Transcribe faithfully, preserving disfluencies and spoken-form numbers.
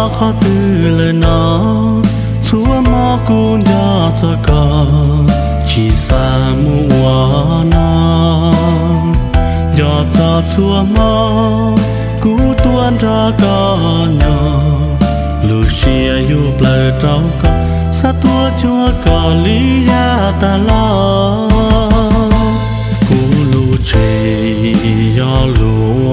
khó tư lời nó chúa mò cu nhà cho cả chỉ xa mua nó giờ cho chúa mò cú tuôn ra cả nhỏ Lucia yêu lời trao cả sa tua chúa cả lý ya ta lo cú lu chê ya lu